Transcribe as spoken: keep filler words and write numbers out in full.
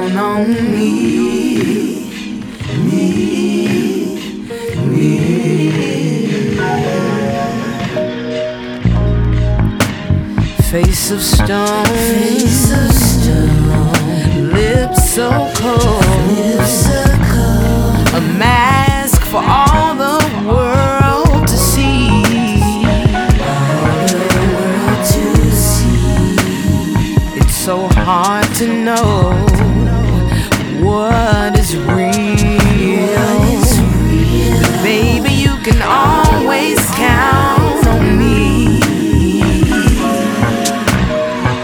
down on me, me, me. Face of stone, face of stone, lips so cold, lips so cold. A mask for all the world to see, all the world to see. It's so hard to know what is real, what is real. But baby, you can always count